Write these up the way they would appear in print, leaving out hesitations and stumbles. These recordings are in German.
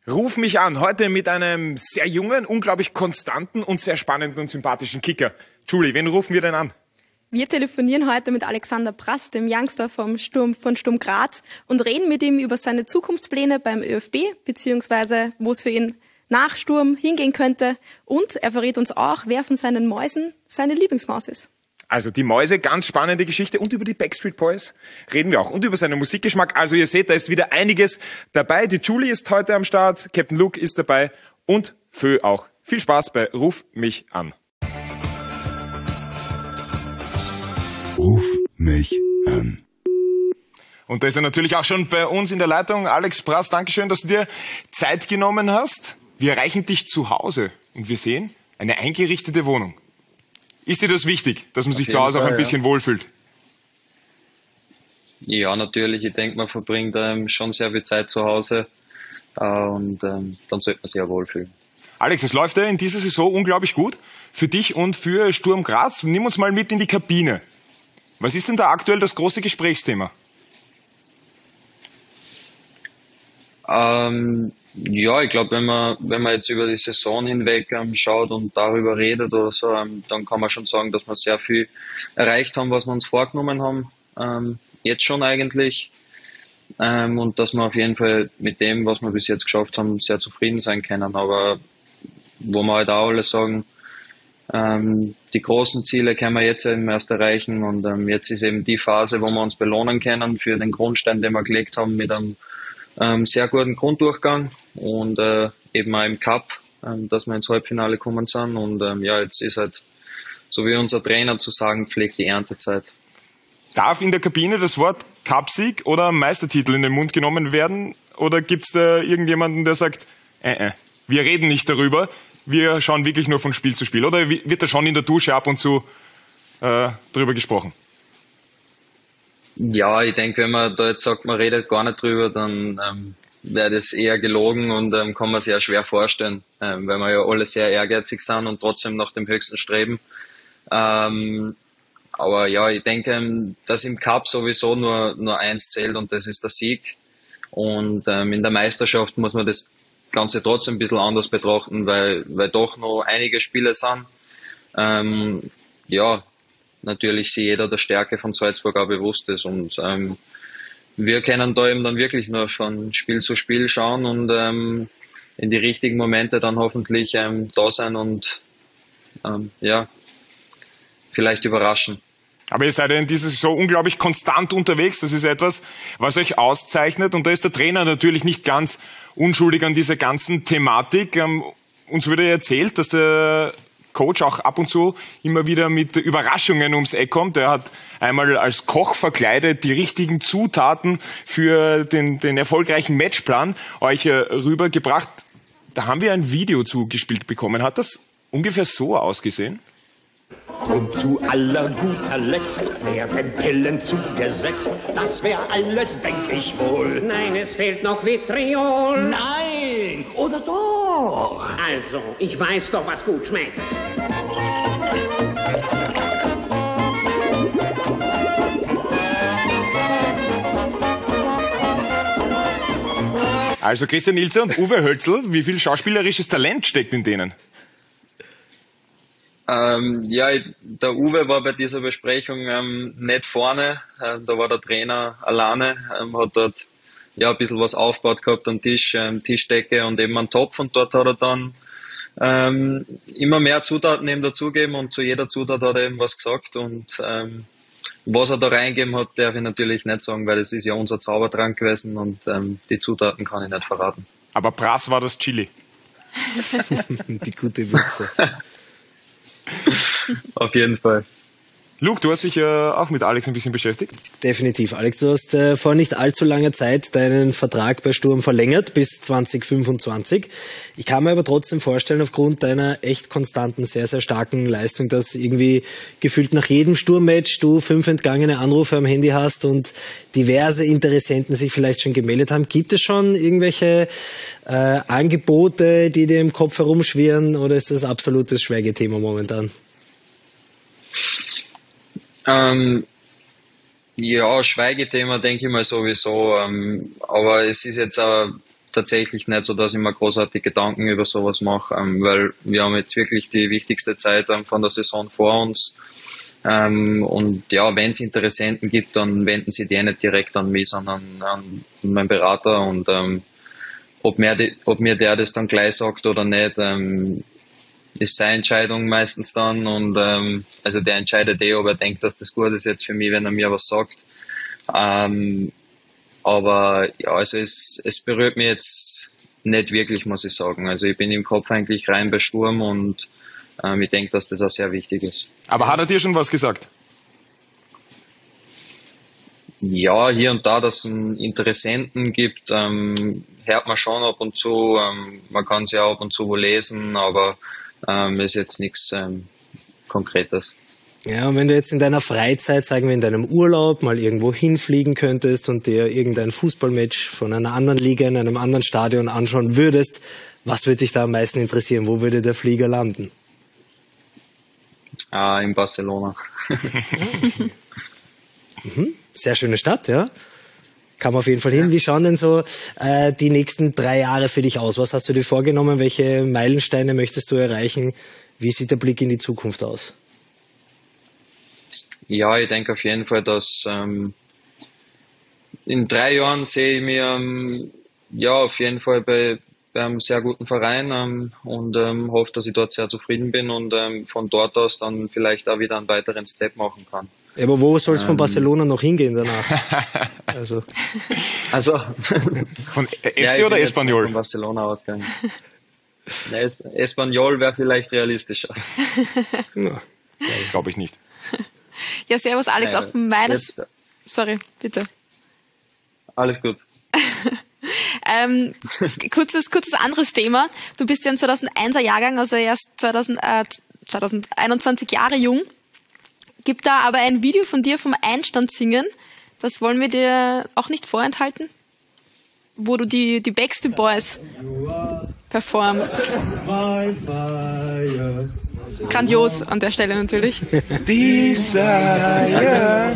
Ruf mich an, heute mit einem sehr jungen, unglaublich konstanten und sehr spannenden und sympathischen Kicker. Julie, wen rufen wir denn an? Wir telefonieren heute mit Alexander Prass, dem Youngster von Sturm Graz, und reden mit ihm über seine Zukunftspläne beim ÖFB, beziehungsweise wo es für ihn nach Sturm hingehen könnte. Und er verrät uns auch, wer von seinen Mäusen seine Lieblingsmaus ist. Also die Mäuse, ganz spannende Geschichte, und über die Backstreet Boys reden wir auch und über seinen Musikgeschmack. Also ihr seht, da ist wieder einiges dabei. Die Julie ist heute am Start, Captain Luke ist dabei und Fö auch. Viel Spaß bei Ruf mich an. Ruf mich an. Und da ist er natürlich auch schon bei uns in der Leitung. Alex Prass, Dankeschön, dass du dir Zeit genommen hast. Wir erreichen dich zu Hause und wir sehen eine eingerichtete Wohnung. Ist dir das wichtig, dass man sich zu Hause auch ein bisschen wohlfühlt? Ja, natürlich. Ich denke, man verbringt schon sehr viel Zeit zu Hause und dann sollte man sich ja wohlfühlen. Alex, es läuft ja in dieser Saison unglaublich gut für dich und für Sturm Graz. Nimm uns mal mit in die Kabine. Was ist denn da aktuell das große Gesprächsthema? Ja, ich glaube, wenn man jetzt über die Saison hinweg schaut und darüber redet oder so, dann kann man schon sagen, dass wir sehr viel erreicht haben, was wir uns vorgenommen haben, jetzt schon eigentlich, und dass wir auf jeden Fall mit dem, was wir bis jetzt geschafft haben, sehr zufrieden sein können. Aber wo wir halt auch alle sagen, die großen Ziele können wir jetzt eben erst erreichen, und jetzt ist eben die Phase, wo wir uns belohnen können für den Grundstein, den wir gelegt haben mit einem sehr guten Grunddurchgang und eben auch im Cup, dass wir ins Halbfinale gekommen sind. Und ja, jetzt ist halt, so wie unser Trainer zu sagen pflegt, die Erntezeit. Darf in der Kabine das Wort Cupsieg oder Meistertitel in den Mund genommen werden? Oder gibt es da irgendjemanden, der sagt, wir reden nicht darüber, wir schauen wirklich nur von Spiel zu Spiel? Oder wird da schon in der Dusche ab und zu drüber gesprochen? Ja, ich denke, wenn man da jetzt sagt, man redet gar nicht drüber, dann wäre das eher gelogen und kann man sich ja schwer vorstellen, weil wir ja alle sehr ehrgeizig sind und trotzdem nach dem Höchsten streben. Aber ja, ich denke, dass im Cup sowieso nur eins zählt, und das ist der Sieg. Und in der Meisterschaft muss man das Ganze trotzdem ein bisschen anders betrachten, weil doch noch einige Spiele sind. Ja, natürlich sich jeder der Stärke von Salzburg auch bewusst ist, und wir können da eben dann wirklich nur von Spiel zu Spiel schauen und in die richtigen Momente dann hoffentlich da sein und ja, vielleicht überraschen. Aber ihr seid ja in dieser Saison unglaublich konstant unterwegs. Das ist etwas, was euch auszeichnet. Und da ist der Trainer natürlich nicht ganz unschuldig an dieser ganzen Thematik. Uns wurde erzählt, dass der Coach auch ab und zu immer wieder mit Überraschungen ums Eck kommt. Er hat einmal als Koch verkleidet die richtigen Zutaten für den erfolgreichen Matchplan euch rübergebracht. Da haben wir ein Video zugespielt bekommen. Hat das ungefähr so ausgesehen? Und zu aller guter Letzt werden Pillen zugesetzt. Das wäre alles, denk ich wohl. Nein, es fehlt noch Vitriol. Nein, oder doch? Also, ich weiß doch, was gut schmeckt. Also Christian Ilzer und Uwe Hölzl, wie viel schauspielerisches Talent steckt in denen? Ja, der Uwe war bei dieser Besprechung nicht vorne. Da war der Trainer alleine, hat dort ja ein bisschen was aufgebaut gehabt am Tisch, Tischdecke und eben einen Topf, und dort hat er dann immer mehr Zutaten eben dazugeben, und zu jeder Zutat hat er eben was gesagt, und was er da reingegeben hat, darf ich natürlich nicht sagen, weil es ist ja unser Zaubertrank gewesen, und die Zutaten kann ich nicht verraten. Aber Prass war das Chili. Die gute Würze. Auf jeden Fall. Luke, du hast dich auch mit Alex ein bisschen beschäftigt. Definitiv. Alex, du hast vor nicht allzu langer Zeit deinen Vertrag bei Sturm verlängert bis 2025. Ich kann mir aber trotzdem vorstellen, aufgrund deiner echt konstanten, sehr, sehr starken Leistung, dass irgendwie gefühlt nach jedem Sturmmatch du 5 entgangene Anrufe am Handy hast und diverse Interessenten sich vielleicht schon gemeldet haben. Gibt es schon irgendwelche Angebote, die dir im Kopf herumschwirren, oder ist das absolutes Schweigethema momentan? Ja, Schweigethema denke ich mal sowieso, aber es ist jetzt tatsächlich nicht so, dass ich mir großartig Gedanken über sowas mache, weil wir haben jetzt wirklich die wichtigste Zeit von der Saison vor uns. Und ja, wenn es Interessenten gibt, dann wenden sie die nicht direkt an mich, sondern an meinen Berater. Und ob mir der das dann gleich sagt oder nicht, ist seine Entscheidung meistens dann. Und also der entscheidet ob er denkt, dass das gut ist jetzt für mich, wenn er mir was sagt. Aber ja, also es berührt mich jetzt nicht wirklich, muss ich sagen. Also ich bin im Kopf eigentlich rein bei Sturm und ich denke, dass das auch sehr wichtig ist. Aber hat er dir schon was gesagt? Ja, hier und da, dass es einen Interessenten gibt, hört man schon ab und zu. Man kann es ja ab und zu wo lesen, aber ist jetzt nichts Konkretes. Ja, und wenn du jetzt in deiner Freizeit, sagen wir in deinem Urlaub, mal irgendwo hinfliegen könntest und dir irgendein Fußballmatch von einer anderen Liga in einem anderen Stadion anschauen würdest, was würde dich da am meisten interessieren? Wo würde der Flieger landen? In Barcelona. Sehr schöne Stadt, ja. Kann man auf jeden Fall hin. Wie schauen denn so die nächsten 3 Jahre für dich aus? Was hast du dir vorgenommen? Welche Meilensteine möchtest du erreichen? Wie sieht der Blick in die Zukunft aus? Ja, ich denke auf jeden Fall, dass in 3 Jahren sehe ich mich auf jeden Fall bei einem sehr guten Verein und hoffe, dass ich dort sehr zufrieden bin und von dort aus dann vielleicht auch wieder einen weiteren Step machen kann. Ja, aber wo soll es von Barcelona noch hingehen danach? Also von FC oder Espanyol? Von Barcelona ausgehen. Espanyol wäre vielleicht realistischer. Ja. Glaube ich nicht. Ja, servus Alex, auch meines... Sorry, bitte. Alles gut. Kurzes anderes Thema. Du bist ja ein 2001er Jahrgang, also erst 2021 Jahre jung. Gibt da aber ein Video von dir vom Einstand singen. Das wollen wir dir auch nicht vorenthalten. Wo du die Backstreet Boys performst. Grandios an der Stelle natürlich. Desire.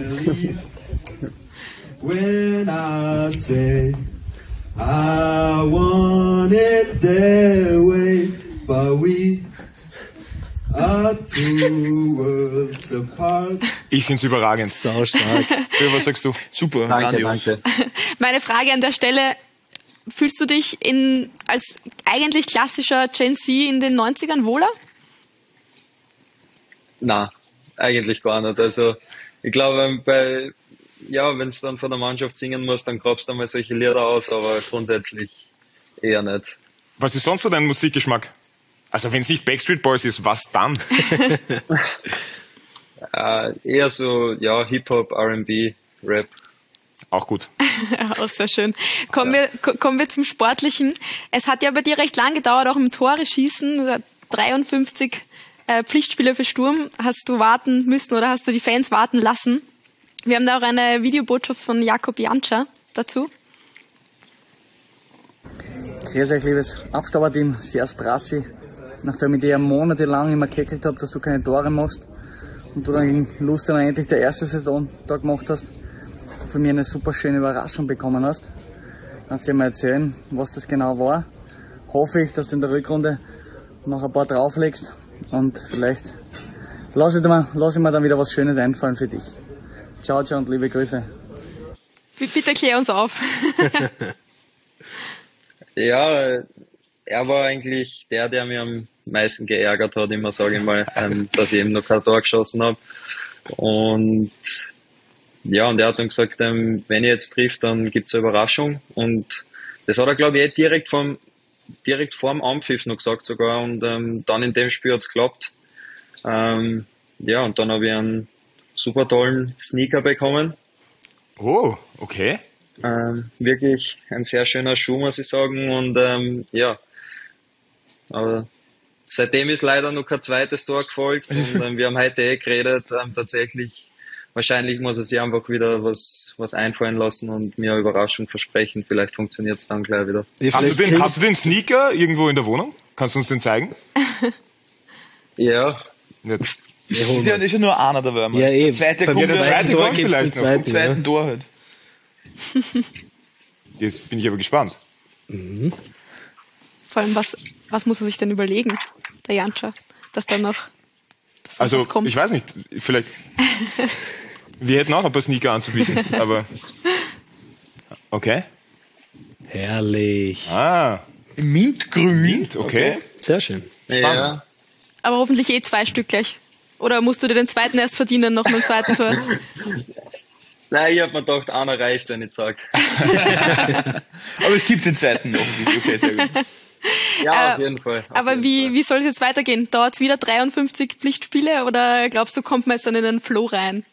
When I say I want it their way, but we are two worlds apart. Ich find's überragend. Sau stark. Was sagst du? Super, Danke, grandios. danke. Meine Frage an der Stelle, fühlst du dich als eigentlich klassischer Gen Z in den 90ern wohler? Na, eigentlich gar nicht. Also ich glaube, wenn es dann von der Mannschaft singen muss, dann grabst du mal solche Lieder aus, aber grundsätzlich eher nicht. Was ist sonst so dein Musikgeschmack? Also wenn es nicht Backstreet Boys ist, was dann? Eher so, ja, Hip-Hop, R&B, Rap. Auch gut. Auch sehr schön. Kommen wir zum Sportlichen. Es hat ja bei dir recht lang gedauert, auch im Tore schießen. 53 Pflichtspiele für Sturm. Hast du warten müssen oder hast du die Fans warten lassen? Wir haben da auch eine Videobotschaft von Jakob Jantscher dazu. Grüß euch, liebes Abstauberteam, Servus Brassi. Nachdem ich dir monatelang immer gekeckelt habe, dass du keine Tore machst und du dann in Lustenau endlich der erste Saison da gemacht hast, du von mir eine super schöne Überraschung bekommen hast. Kannst dir mal erzählen, was das genau war? Hoffe ich, dass du in der Rückrunde noch ein paar drauflegst und vielleicht lass ich mir dann wieder was Schönes einfallen für dich. Ciao, ciao und liebe Grüße. Bitte klär uns auf. Ja, er war eigentlich der mir am meisten geärgert hat, immer sage ich mal, dass ich eben noch kein Tor geschossen habe. Und ja, und er hat dann gesagt, wenn ich jetzt trifft, dann gibt's eine Überraschung. Und das hat er, glaube ich, direkt vorm Anpfiff noch gesagt sogar. Und dann in dem Spiel hat's geklappt. Ja, und dann habe ich einen super tollen Sneaker bekommen. Oh, okay. Wirklich ein sehr schöner Schuh, muss ich sagen. Und ja, aber seitdem ist leider noch kein zweites Tor gefolgt. Und wir haben heute geredet, tatsächlich, wahrscheinlich muss er sich einfach wieder was einfallen lassen und mir eine Überraschung versprechen. Vielleicht funktioniert es dann gleich wieder. Hast du den Sneaker irgendwo in der Wohnung? Kannst du uns den zeigen? Ja. Nicht. Ist ja nur einer der Würmer. Ja, eben. Der zweite kommt der zweite kommt vielleicht noch. im zweiten Tor halt. Jetzt bin ich aber gespannt. Mhm. Vor allem, was muss er sich denn überlegen, der Jantscha, dass da noch was kommt? Ich weiß nicht, vielleicht wir hätten auch ein paar Sneaker anzubieten, aber okay. Herrlich. Mintgrün. Mint, okay. Sehr schön. Spannend. Ja. Aber hoffentlich 2 Stück gleich. Oder musst du dir den zweiten erst verdienen, noch mit dem zweiten Tor? Nein, ich hab mir gedacht, einer reicht, wenn ich sag. Aber es gibt den zweiten noch. Okay, sehr gut. Ja, auf jeden Fall. Aber wie soll es jetzt weitergehen? Dauert es wieder 53 Pflichtspiele oder glaubst du, kommt man jetzt dann in den Flow rein?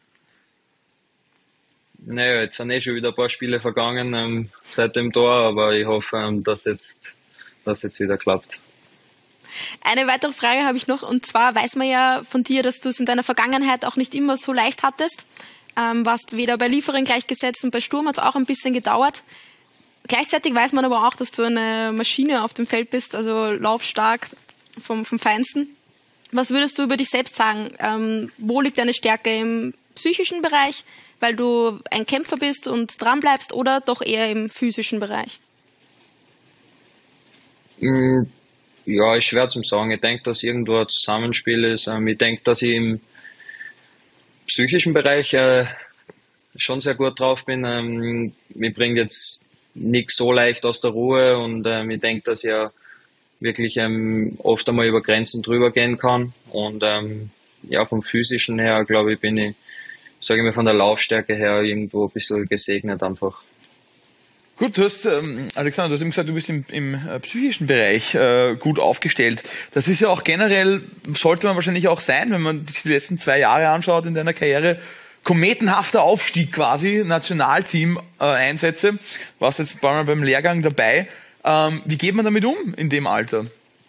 Naja, jetzt sind schon wieder ein paar Spiele vergangen seit dem Tor, aber ich hoffe, dass jetzt wieder klappt. Eine weitere Frage habe ich noch, und zwar weiß man ja von dir, dass du es in deiner Vergangenheit auch nicht immer so leicht hattest. Warst weder bei Liefering gleichgesetzt und bei Sturm hat es auch ein bisschen gedauert. Gleichzeitig weiß man aber auch, dass du eine Maschine auf dem Feld bist, also laufstark vom Feinsten. Was würdest du über dich selbst sagen? Wo liegt deine Stärke im psychischen Bereich, weil du ein Kämpfer bist und dran bleibst, oder doch eher im physischen Bereich? Ja, ist schwer zu sagen. Ich denke, dass irgendwo ein Zusammenspiel ist. Ich denke, dass ich im psychischen Bereich schon sehr gut drauf bin. Mir bringt jetzt nichts so leicht aus der Ruhe und ich denke, dass ich ja wirklich oft einmal über Grenzen drüber gehen kann. Und ja, vom Physischen her, glaube ich, bin ich, sage ich mal, von der Laufstärke her irgendwo ein bisschen gesegnet einfach. Gut, du hast, Alexander, du hast eben gesagt, du bist im psychischen Bereich gut aufgestellt. Das ist ja auch generell, sollte man wahrscheinlich auch sein, wenn man sich die letzten 2 Jahre anschaut in deiner Karriere. Kometenhafter Aufstieg quasi, Nationalteam-Einsätze, warst jetzt ein paar Mal beim Lehrgang dabei. Wie geht man damit um in dem Alter?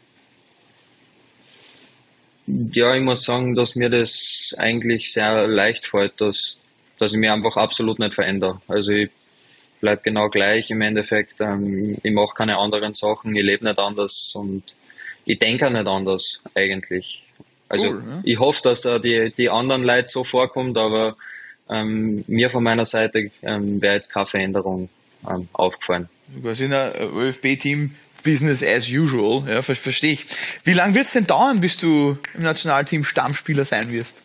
Ja, ich muss sagen, dass mir das eigentlich sehr leicht fällt, dass ich mich einfach absolut nicht verändere. Also ich bleib genau gleich im Endeffekt. Ich mache keine anderen Sachen, ich lebe nicht anders und ich denke auch nicht anders eigentlich. Also cool, ne? Ich hoffe, dass die anderen Leute so vorkommt, aber mir von meiner Seite wäre jetzt keine Veränderung aufgefallen. Du bist in der ÖFB-Team Business as usual, ja, verstehe ich. Wie lange wird es denn dauern, bis du im Nationalteam Stammspieler sein wirst?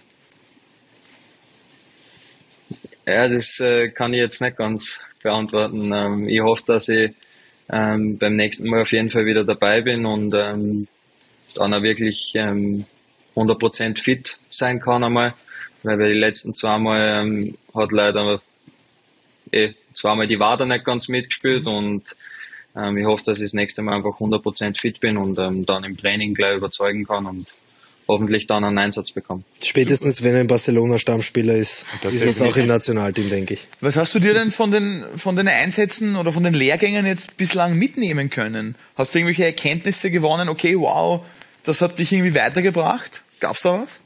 Ja, das kann ich jetzt nicht ganz beantworten. Ich hoffe, dass ich beim nächsten Mal auf jeden Fall wieder dabei bin und dann auch wirklich 100% fit sein kann einmal, weil wir die letzten 2 Mal hat leider 2 Mal die Wader nicht ganz mitgespielt und ich hoffe, dass ich das nächste Mal einfach 100% fit bin und dann im Training gleich überzeugen kann und hoffentlich dann einen Einsatz bekomme. Spätestens wenn er ein Barcelona-Stammspieler ist, ist es auch im Nationalteam, denke ich. Was hast du dir denn von den Einsätzen oder von den Lehrgängen jetzt bislang mitnehmen können? Hast du irgendwelche Erkenntnisse gewonnen? Okay, wow, das hat dich irgendwie weitergebracht? Gab's da was?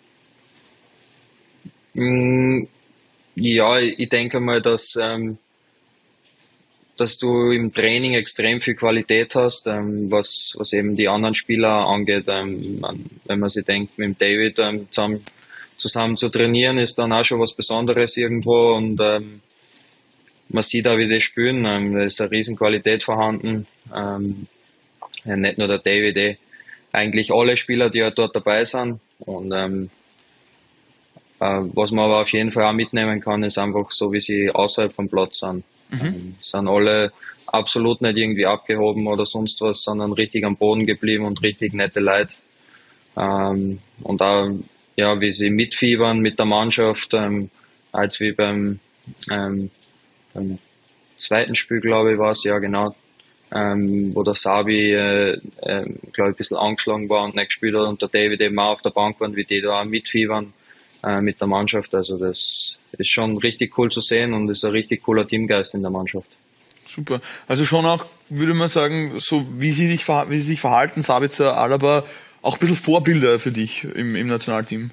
Ja, ich denke mal, dass du im Training extrem viel Qualität hast, was eben die anderen Spieler angeht. Wenn man sich denkt, mit dem David zusammen zu trainieren, ist dann auch schon was Besonderes irgendwo und man sieht auch, wie die spielen. Da ist eine riesen Qualität vorhanden. Ja, nicht nur der David, eigentlich alle Spieler, die halt dort dabei sind. Und was man aber auf jeden Fall auch mitnehmen kann, ist einfach so, wie sie außerhalb vom Platz sind. Sind alle absolut nicht irgendwie abgehoben oder sonst was, sondern richtig am Boden geblieben und richtig nette Leute. Und auch, ja, wie sie mitfiebern mit der Mannschaft, als wie beim zweiten Spiel, glaube ich, war es, ja genau, wo der Sabi, glaube ich, ein bisschen angeschlagen war und nicht gespielt hat und der David eben auch auf der Bank war, wie die da auch mitfiebern mit der Mannschaft. Also das ist schon richtig cool zu sehen und ist ein richtig cooler Teamgeist in der Mannschaft. Super. Also schon auch, würde man sagen, so wie sie sich verhalten, Sabitzer, Alaba, auch ein bisschen Vorbilder für dich im Nationalteam.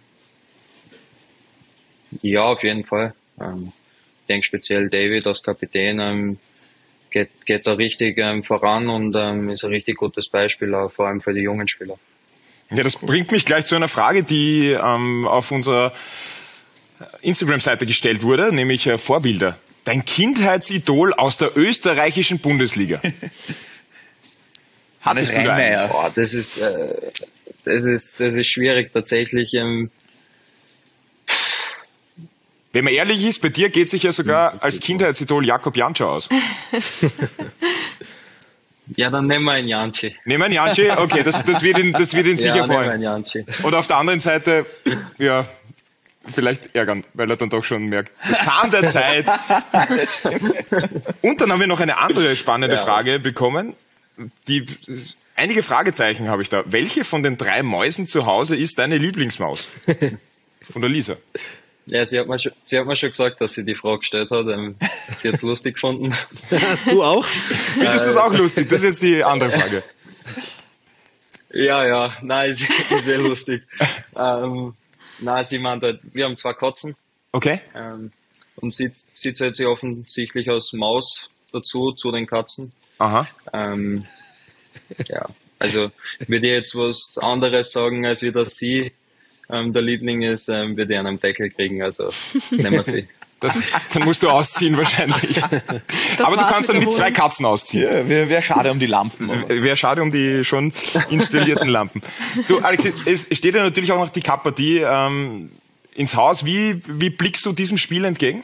Ja, auf jeden Fall. Ich denke speziell David als Kapitän geht da richtig voran und ist ein richtig gutes Beispiel, auch vor allem für die jungen Spieler. Ja, das bringt mich gleich zu einer Frage, die auf unserer Instagram-Seite gestellt wurde, nämlich Vorbilder. Dein Kindheitsidol aus der österreichischen Bundesliga. Hannes Reinmeier. Boah, das ist schwierig tatsächlich. Wenn man ehrlich ist, bei dir geht sich ja sogar als Kindheitsidol Jakob Jantscher aus. Ja, dann nehmen wir einen Janschi. Nehmen wir einen Janschi? Okay, das wird ihn sicher Ja, nehmen wir freuen. einen Janschi. Oder auf der anderen Seite, ja, vielleicht ärgern, weil er dann doch schon merkt, der Zahn der Zeit. Und dann haben wir noch eine andere spannende Frage bekommen. Einige Fragezeichen habe ich da. Welche von den 3 Mäusen zu Hause ist deine Lieblingsmaus? Von der Lisa. Ja, sie hat mir schon gesagt, dass sie die Frage gestellt hat. Sie hat es lustig gefunden. Du auch? Findest du es auch lustig? Das ist jetzt die andere Frage. Ja, nein, ist sehr lustig. Nein, sie meint halt, wir haben 2 Katzen. Okay. Und sie zählt sich offensichtlich als Maus dazu, zu den Katzen. Aha. Ja, also würde ich jetzt was anderes sagen, als wie dass sie der Liebling ist, würde ich einen Deckel kriegen, also nehmen wir sie. Dann musst du ausziehen wahrscheinlich. Aber du kannst dann mit 2 Katzen ausziehen. Ja, wäre schade um die Lampen. Wäre schade um die schon installierten Lampen. Du, Alex, es steht ja natürlich auch noch die Cup-Partie ins Haus. Wie blickst du diesem Spiel entgegen?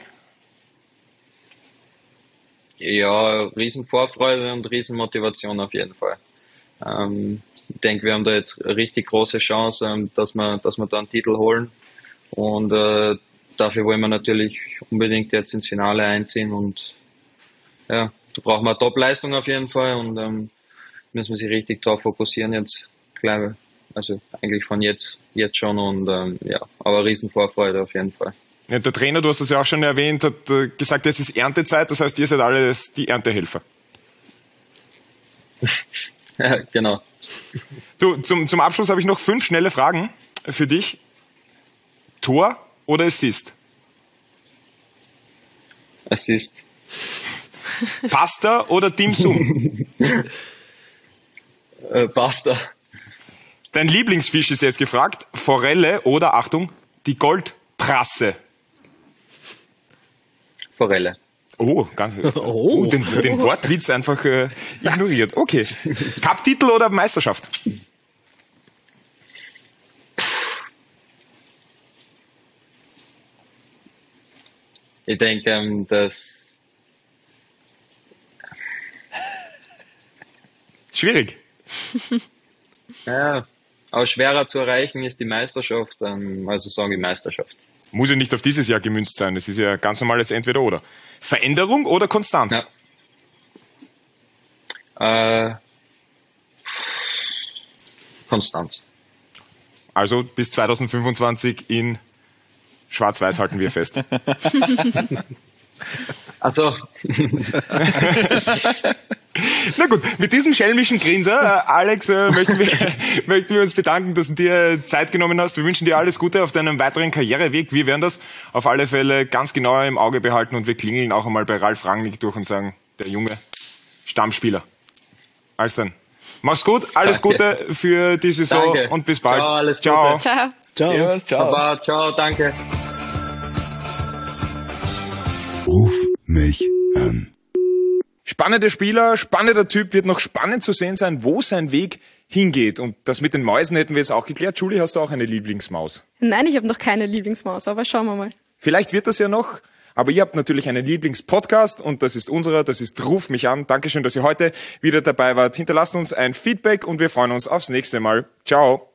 Ja, riesen Vorfreude und riesen Motivation auf jeden Fall. Ich denke, wir haben da jetzt eine richtig große Chance, dass wir da einen Titel holen. Und dafür wollen wir natürlich unbedingt jetzt ins Finale einziehen. Und ja, da brauchen wir eine Top-Leistung auf jeden Fall. Und müssen wir sich richtig drauf fokussieren jetzt, glaube ich. Also eigentlich von jetzt schon. Und ja, aber riesen Vorfreude auf jeden Fall. Ja, der Trainer, du hast das ja auch schon erwähnt, hat gesagt, es ist Erntezeit. Das heißt, ihr seid alle die Erntehelfer. Ja, genau. Du, zum Abschluss habe ich noch 5 schnelle Fragen für dich. Tor oder Assist? Assist. Pasta oder Dim Sum? Pasta. Dein Lieblingsfisch ist jetzt gefragt. Forelle oder, Achtung, die Goldprasse? Forelle. Oh, den Wortwitz einfach ignoriert. Okay. Cup-Titel oder Meisterschaft? Ich denke, dass... Schwierig. Ja, aber schwerer zu erreichen ist die Meisterschaft, also sage ich Meisterschaft. Muss ja nicht auf dieses Jahr gemünzt sein. Es ist ja ganz normales Entweder-Oder. Veränderung oder Konstanz? Ja. Konstanz. Also bis 2025 in Schwarz-Weiß halten wir fest. Ach so. Na gut, mit diesem schelmischen Grinser, Alex, möchten wir uns bedanken, dass du dir Zeit genommen hast. Wir wünschen dir alles Gute auf deinem weiteren Karriereweg. Wir werden das auf alle Fälle ganz genau im Auge behalten und wir klingeln auch einmal bei Ralf Rangnick durch und sagen, der junge Stammspieler. Also dann, mach's gut, alles Gute für die Saison. Danke. Und bis bald. Ciao, alles Ciao. Gute. Ciao. Ciao. Ja, ciao. Baba, ciao, danke. Ruf mich an. Spannender Spieler, spannender Typ, wird noch spannend zu sehen sein, wo sein Weg hingeht. Und das mit den Mäusen hätten wir jetzt auch geklärt. Julie, hast du auch eine Lieblingsmaus? Nein, ich habe noch keine Lieblingsmaus, aber schauen wir mal. Vielleicht wird das ja noch, aber ihr habt natürlich einen Lieblingspodcast und das ist unserer, das ist Ruf mich an. Dankeschön, dass ihr heute wieder dabei wart. Hinterlasst uns ein Feedback und wir freuen uns aufs nächste Mal. Ciao.